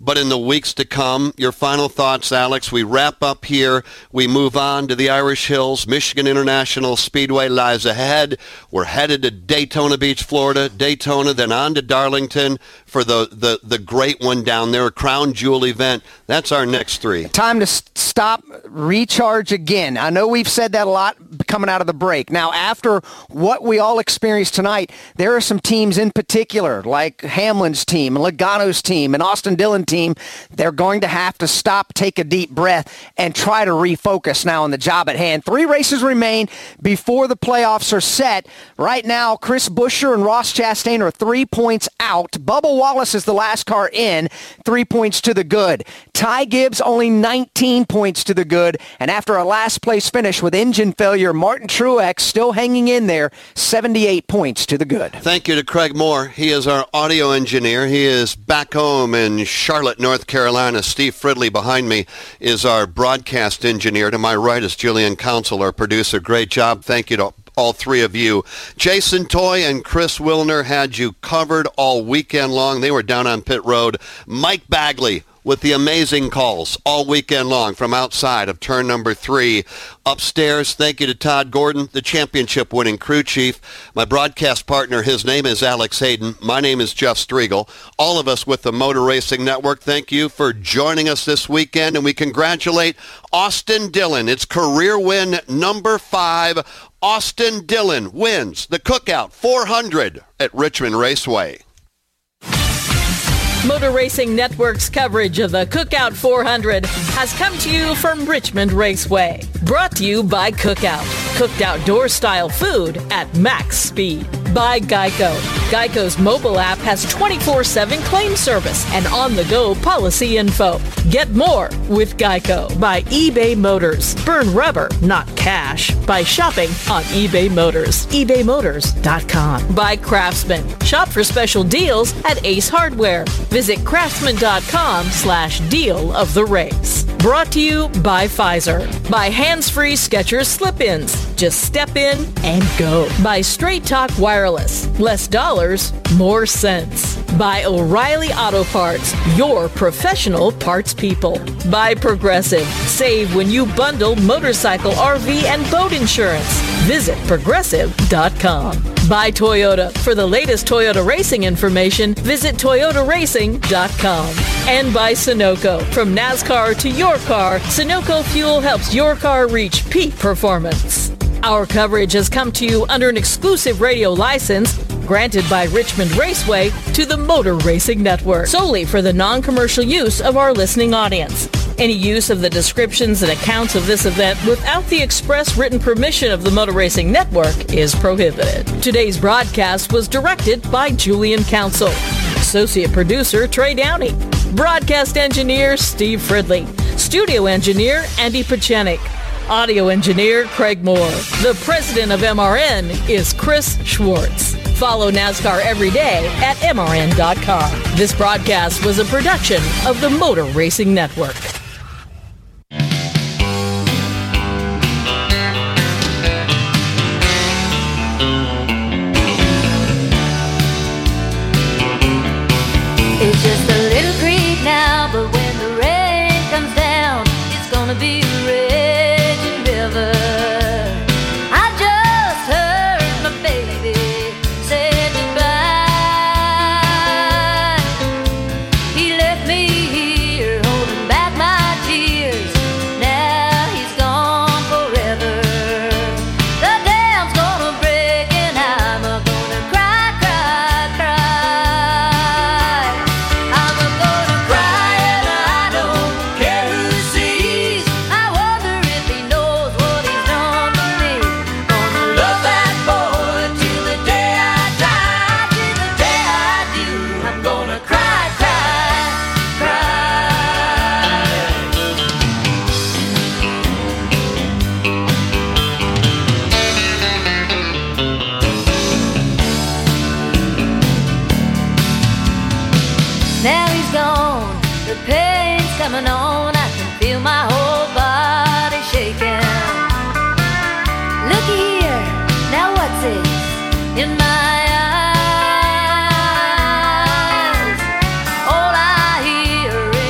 but in the weeks to come. Your final thoughts, Alex. We wrap up here. We move on to the Irish Hills. Michigan International Speedway lies ahead. We're headed to Daytona Beach, Florida. Daytona, then on to Darlington for the great one down there, a Crown Jewel event. That's our next 3. Time to stop, recharge again. I know we've said that a lot coming out of the break. Now, after what we all experienced tonight, there are some teams in particular, like Hamlin's team, Logano's team, and Austin Dillon team. They're going to have to stop, take a deep breath, and try to refocus now on the job at hand. 3 races remain before the playoffs are set. Right now, Chris Buescher and Ross Chastain are 3 points out. Bubba Wallace is the last car in, 3 points to the good. Ty Gibbs only 19 points to the good, and after a last-place finish with engine failure, Martin Truex still hanging in there, 78 points to the good. Thank you to Craig Moore. He is our audio engineer. He is back home in Charlotte, North Carolina. Steve Fridley behind me is our broadcast engineer. To my right is Julian Council, our producer. Great job. Thank you to all 3 of you. Jason Toy and Chris Wilner had you covered all weekend long. They were down on pit road. Mike Bagley with the amazing calls all weekend long from outside of turn number 3. Upstairs, thank you to Todd Gordon, the championship-winning crew chief. My broadcast partner, his name is Alex Hayden. My name is Jeff Striegel. All of us with the Motor Racing Network, thank you for joining us this weekend, and we congratulate Austin Dillon. It's career win number 5. Austin Dillon wins the Cookout 400 at Richmond Raceway. Motor Racing Network's coverage of the Cookout 400 has come to you from Richmond Raceway. Brought to you by Cookout. Cooked outdoor style food at max speed. By Geico. Geico's mobile app has 24/7 claim service and on-the-go policy info. Get more with Geico. By eBay Motors. Burn rubber, not cash. By shopping on eBay Motors. ebaymotors.com. By Craftsman. Shop for special deals at Ace Hardware. Visit craftsman.com/deal of the race. Brought to you by Pfizer. By hands-free Skechers slip-ins. Just step in and go. By Straight Talk Wireless. Less dollars, more sense. By O'Reilly Auto Parts. Your professional parts people. By Progressive. Save when you bundle motorcycle, RV, and boat insurance. Visit progressive.com. By Toyota. For the latest Toyota racing information, visit toyotaracing.com. And by Sunoco. From NASCAR to your car, Sunoco Fuel helps your car reach peak performance. Our coverage has come to you under an exclusive radio license granted by Richmond Raceway to the Motor Racing Network, solely for the non-commercial use of our listening audience. Any use of the descriptions and accounts of this event without the express written permission of the Motor Racing Network is prohibited. Today's broadcast was directed by Julian Council. Associate producer Trey Downey. Broadcast engineer Steve Fridley. Studio engineer Andy Pachenik. Audio engineer Craig Moore. The president of MRN is Chris Schwartz. Follow NASCAR every day at MRN.com. This broadcast was a production of the Motor Racing Network. It's just a little creek now, but when the rain comes down, it's gonna be a raging river. I just heard my baby say goodbye. He left me here holding back my tears. Now he's gone forever. The dam's gonna break and I'm gonna cry, cry, cry. I'm gonna cry and I don't care who sees. I wonder if he knows what he's done to me. Gonna love that boy till the day I die, till the day I do. I'm gonna cry, cry, cry. Now he's gone, the pain's coming on. I can feel my whole body shaking. Looky here, now what's this in my eyes? All I hear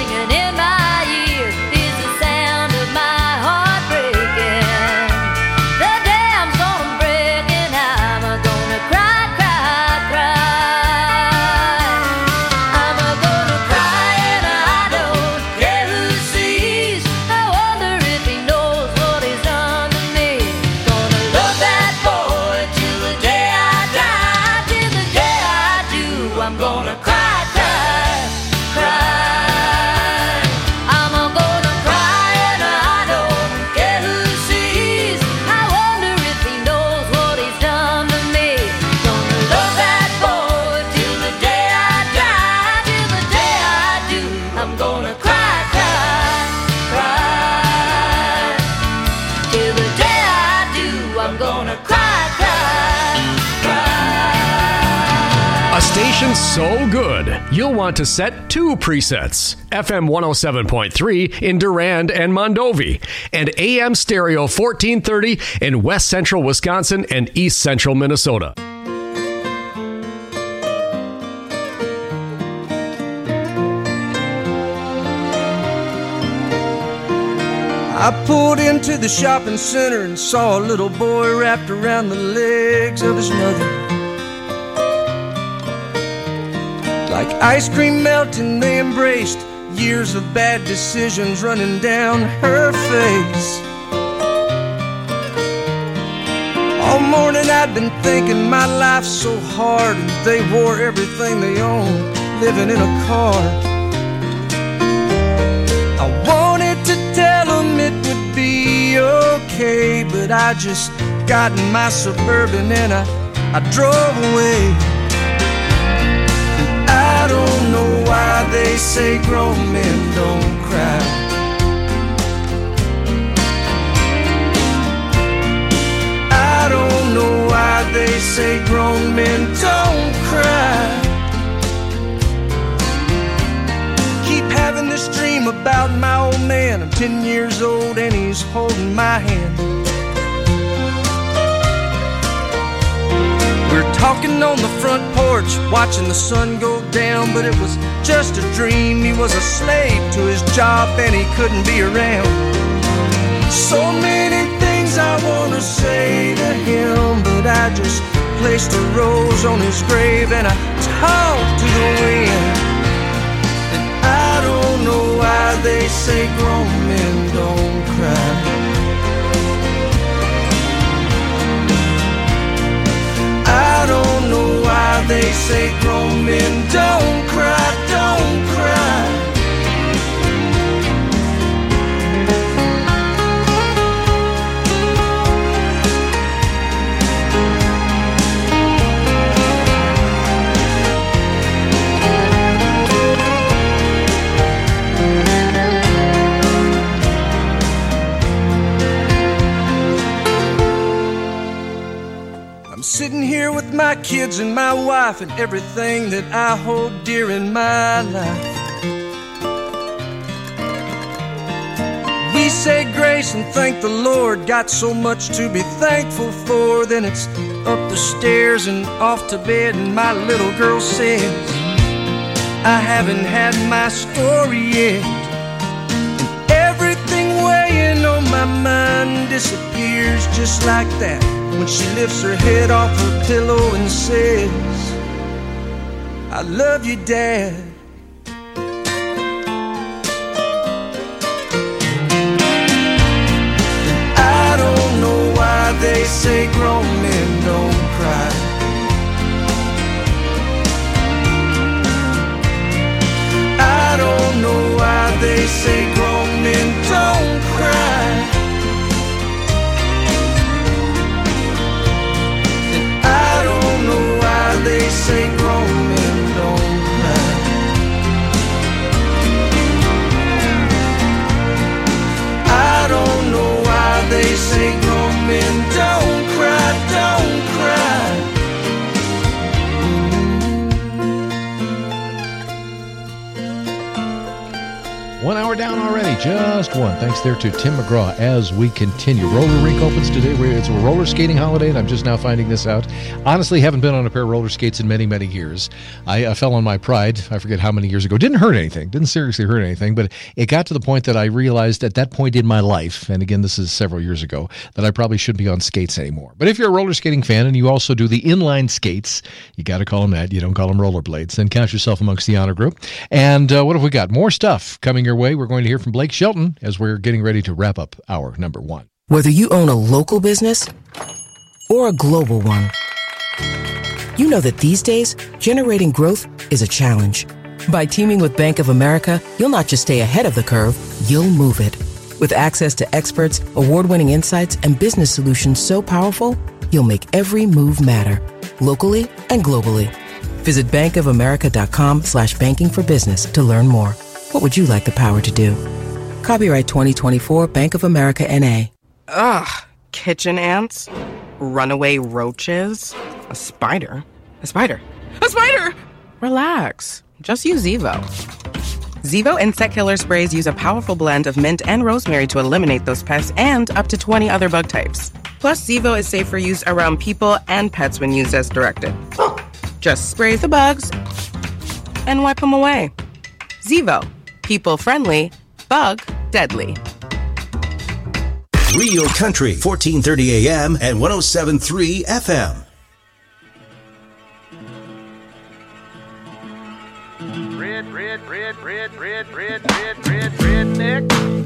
station so good, you'll want to set 2 presets. FM 107.3 in Durand and Mondovi, and AM stereo 1430 in West Central Wisconsin and East Central Minnesota. I pulled into the shopping center and saw a little boy wrapped around the legs of his mother. Like ice cream melting, they embraced, years of bad decisions running down her face. All morning I'd been thinking my life's so hard, and they wore everything they owned, living in a car. I wanted to tell them it would be okay, but I just got in my Suburban and I drove away. And I don't know why they say grown men don't cry. I don't know why they say grown men don't cry. Keep having this dream about my old man. I'm 10 years old and he's holding my hand. We're talking on the front porch, watching the sun go down, but it was just a dream. He was a slave to his job and he couldn't be around. So many things I want to say to him, but I just placed a rose on his grave and I talked to the wind. I don't know why they say grown men don't cry. I don't know why they say grown men don't cry, don't cry. Sitting here with my kids and my wife and everything that I hold dear in my life. We say grace and thank the Lord, got so much to be thankful for. Then it's up the stairs and off to bed, and my little girl says, I haven't had my story yet. And everything weighing on my mind disappears just like that when she lifts her head off her pillow and says, I love you, Dad. And I don't know why they say grown men don't cry. I don't know why they say grown men don't cry. They say grown men don't cry. I don't know why they say grown men don't cry, don't cry. 1 hour down already, just one. Thanks there to Tim McGraw as we continue. Roller rink opens today. It's a roller skating holiday, and I'm just now finding this out. Honestly, haven't been on a pair of roller skates in many, many years. I fell on my pride, I forget how many years ago. Didn't hurt anything, didn't seriously hurt anything, but it got to the point that I realized at that point in my life, and again, this is several years ago, that I probably shouldn't be on skates anymore. But if you're a roller skating fan and you also do the inline skates, you got to call them that. You don't call them rollerblades. Then count yourself amongst the honor group. And what have we got? More stuff coming your way. We're going to hear from Blake Shelton as we're getting ready to wrap up hour number 1. Whether you own a local business or a global one, you know that these days, generating growth is a challenge. By teaming with Bank of America, you'll not just stay ahead of the curve, you'll move it. With access to experts, award-winning insights, and business solutions so powerful, you'll make every move matter, locally and globally. Visit bankofamerica.com/banking for business to learn more. What would you like the power to do? Copyright 2024 Bank of America N.A. Ugh, kitchen ants, runaway roaches, a spider. A spider! A spider! Relax. Just use Zevo. Zevo insect killer sprays use a powerful blend of mint and rosemary to eliminate those pests and up to 20 other bug types. Plus, Zevo is safe for use around people and pets when used as directed. Just spray the bugs and wipe them away. Zevo. People friendly, bug deadly. Real Country, 1430 AM and 107.3 FM. Redneck.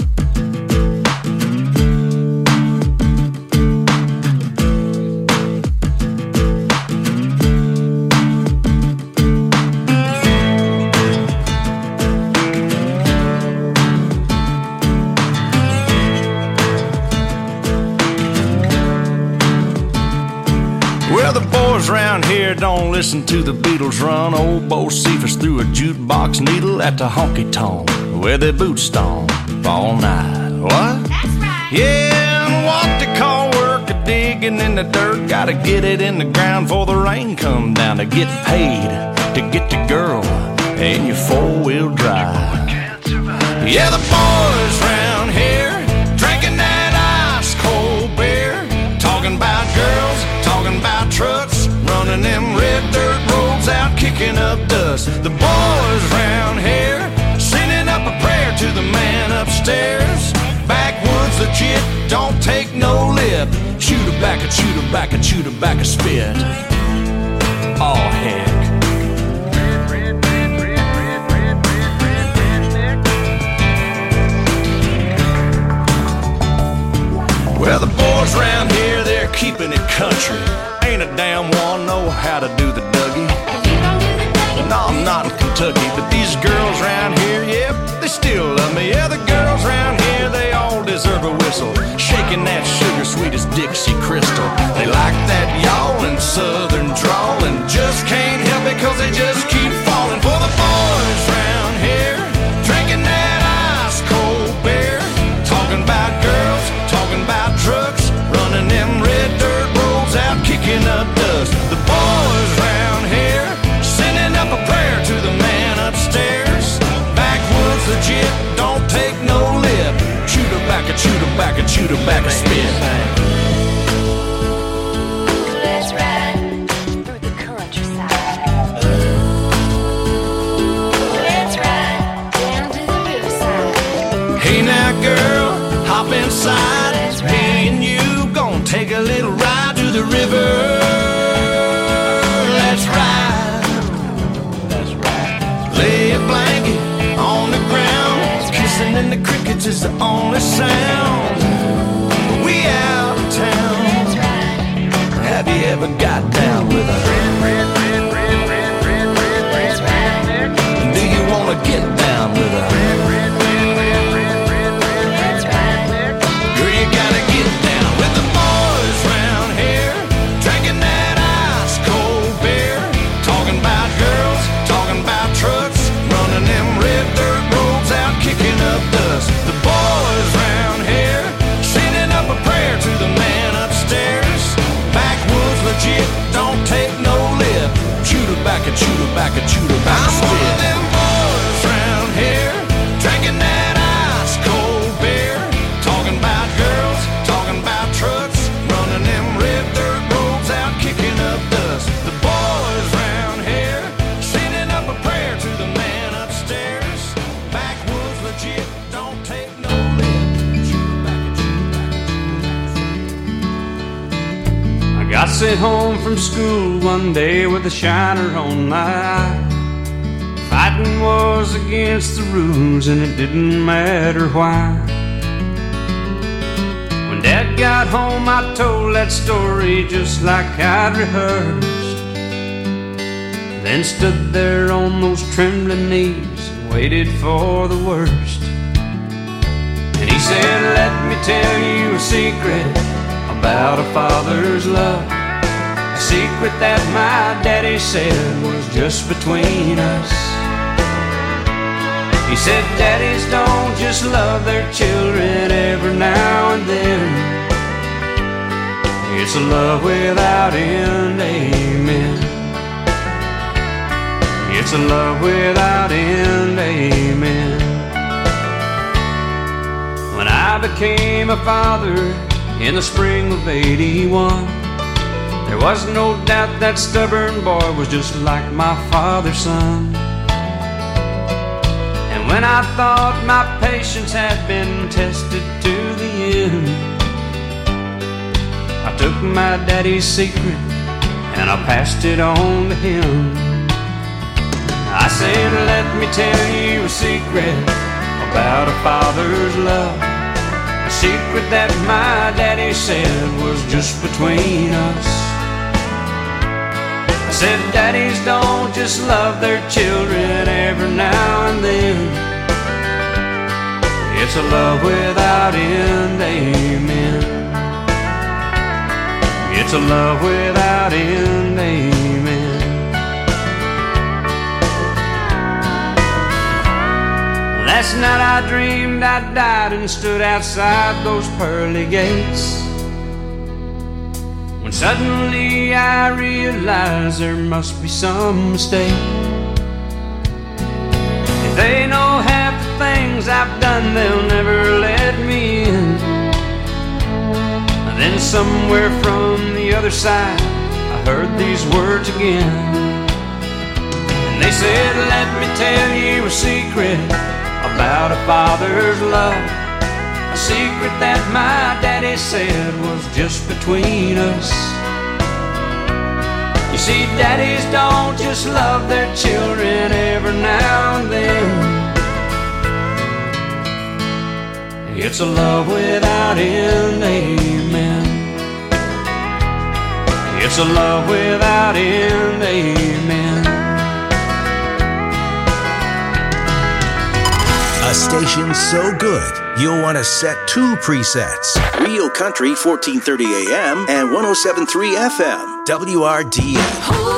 Well, the boys around here don't listen to the Beatles run. Old Bo Cephas threw a jukebox needle at the honky-tonk where they boot stomp all night. What? That's right. Yeah, and what they call work a digging in the dirt. Gotta get it in the ground before the rain come down to get paid to get the girl in your four-wheel drive. Yeah, the boys around here drinking that ice-cold beer, talking about girls, talking about trucks, running them red dirt roads out, kicking up dust. The boys around here sending up a prayer to the man upstairs. Backwoods legit, don't take no lip. Shoot her back and shoot her back and shoot her back a spit. Oh heck. Well, the boys around here, they're keeping it country. Ain't a damn one know how to do the Dougie. No, I'm not in Kentucky, but these girls around here, yep, they still love me. Yeah, the girls around here, they all deserve a whistle. Shaking that sugar sweet as Dixie Crystal. They like that yawling southern drawl and just can't help it cause they just keep falling for the boys around here. Drinking that ice cold beer, talking about girls, talking about trucks, running them red dirt roads out, kicking up dust. The boys around here sending up a prayer to the man upstairs. Backwoods legit, don't take no lip. Shoot her back and shoot her back and shoot her back a spit. Let's ride through the countryside. Let's ride down to the riverside. Hey now girl, hop inside. Me and you gon' take a little ride to the river. Let's ride. Let's ride. Lay a blanket on the ground. Kissing in the crickets is the only sound. We out of town. Let's ride. Have you ever got down with a Let's ride. Do you wanna get down with a Girl, you gotta get down with the boys round here, drinking that ice cold beer, talking about girls, talking about trucks, running them red dirt roads out, kicking up dust. The boys round here sending up a prayer to the man upstairs. Backwoods legit, don't take no lip. Shoot her back and shoot her back and shoot her back. I'm one of them boys round here, drinking that ice cold beer, talking about girls, talking about trucks, running them red dirt roads out, kicking up dust. The boys round here sending up a prayer to the man upstairs. Backwoods legit, don't take no lip. Shoot her back and shoot her back. I got sent home from school one day with a shiner on my eye. Fighting was against the rules and it didn't matter why. When Dad got home I told that story just like I'd rehearsed. Then stood there on those trembling knees and waited for the worst. And he said, let me tell you a secret about a father's love. A secret that my daddy said was just between us. He said daddies don't just love their children every now and then. It's a love without end, amen. If It's a love without end, amen. When I became a father in the spring of 81, there was no doubt that stubborn boy was just like my father's son. And when I thought my patience had been tested to the end, I took my daddy's secret and I passed it on to him. I said, let me tell you a secret about a father's love, a secret that my daddy said was just between us. I said, daddies don't just love their children every now and then. It's a love without end, amen. It's a love without end, amen. Last night I dreamed I died and stood outside those pearly gates, when suddenly I realized there must be some mistake. If they know half the things I've done, they'll never let me in. And then somewhere from the other side I heard these words again. And they said, let me tell you a secret about a father's love, a secret that my daddy said was just between us. You see, daddies don't just love their children every now and then. It's a love without end, amen. It's a love without end, amen. A station so good, you'll want to set 2 presets. Real Country 1430 AM and 107.3 FM, WRDA.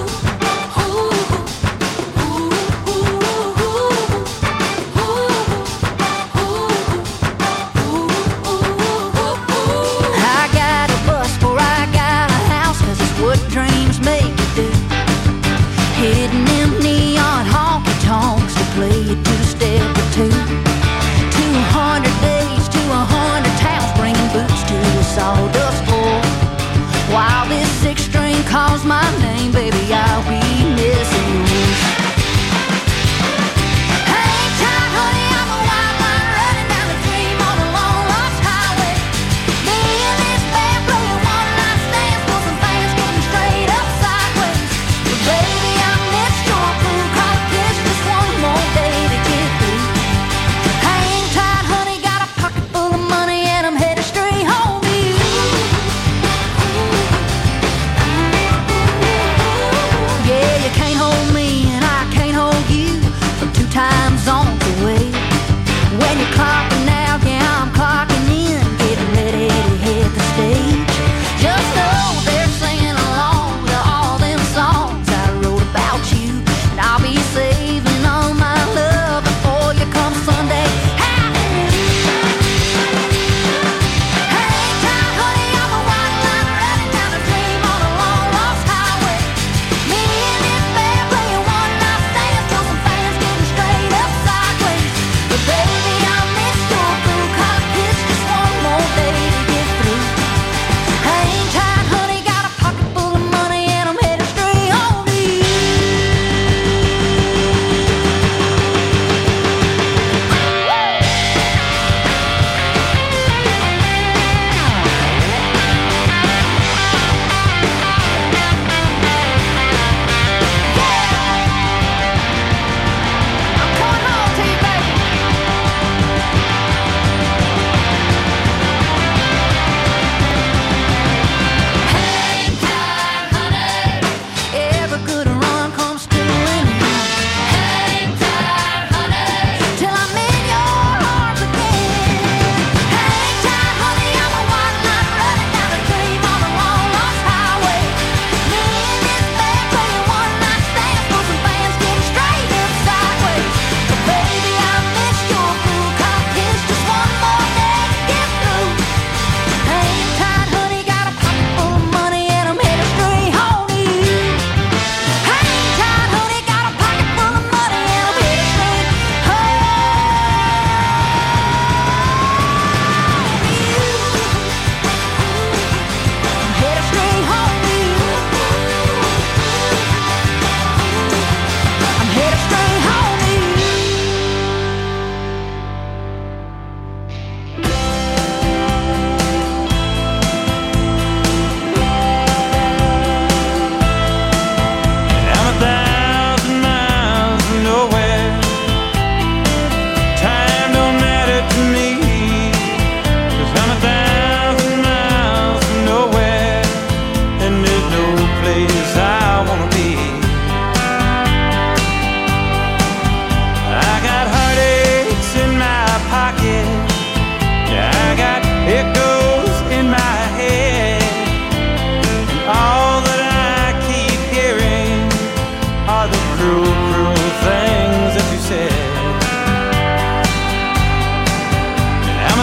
I got a bus before I got a house, 'cause it's what dreams make you do. Hitting them neon honky-tonks to play a two-step or two. 200 days to 100 towns, bringing boots to a sawdust floor. While this 6-string calls my name, baby,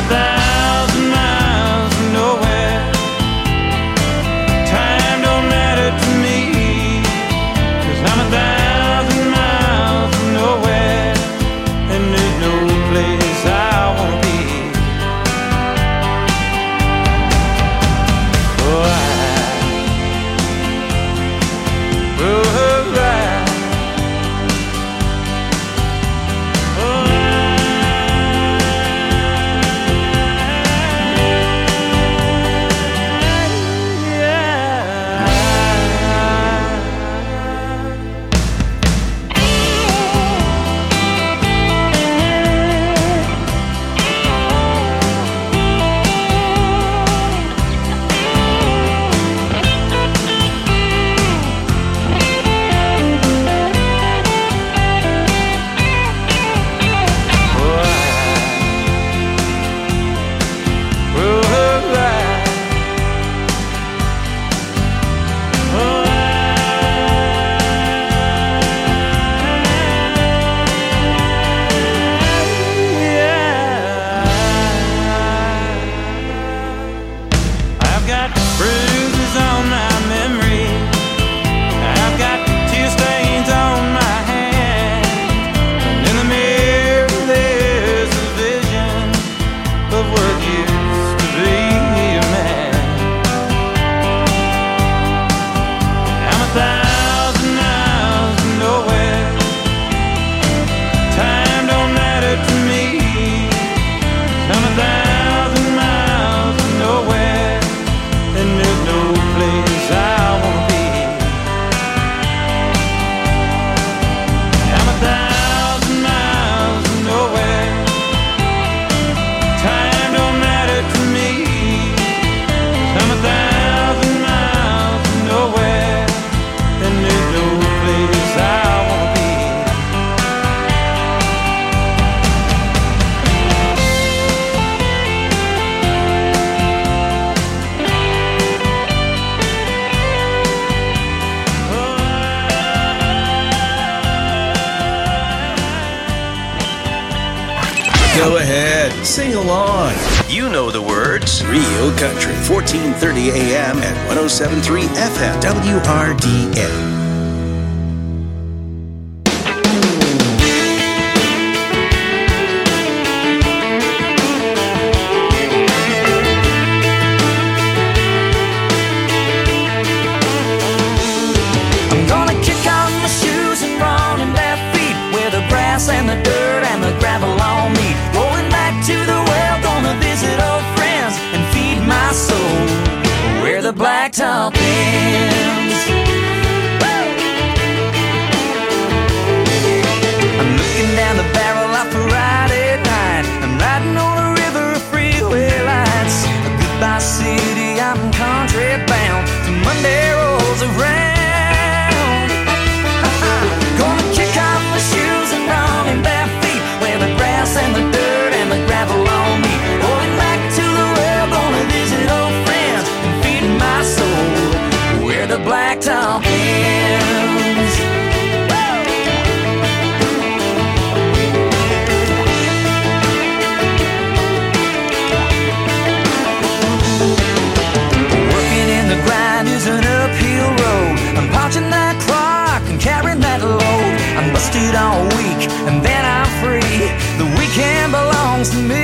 1,000 miles from nowhere. Time don't matter to me, 'cause I'm 1,000 miles from nowhere, and there's no place I wanna be. Oh, I've got bruises on my memory. I've got tear stains on my hands. And in the mirror there's a vision of what used to be a man. I'm 1,000 miles from nowhere. Time don't matter to me. I'm 1,000 miles from nowhere, and there's no place I wanna be. I'm 1,000 miles from nowhere. Time don't matter to me. I'm 1,000 miles from nowhere, and there's no place I wanna be. Go ahead, sing along. You know the words. Rio Country, 1430 AM and 107.3 FM, WRDA. I'm gonna kick off my shoes and run in bare feet, where the grass and the dirt and the gravel all meet. Going back to the well, gonna visit old friends and feed my soul where the blacktop ends. I'm looking down the barrel of Friday night. I'm riding on a river of freeway lights. Goodbye city, I'm country bound. Monday rolls around. Gonna kick off my shoes and run in bare feet, where the grass and the dirt and the gravel all meet. Going back to the well, gonna visit old friends and feed my soul where the blacktop ends. Working in the grind is an uphill road. I'm punching that clock and carrying that load. I'm busted all week and then I'm free. The weekend belongs to me.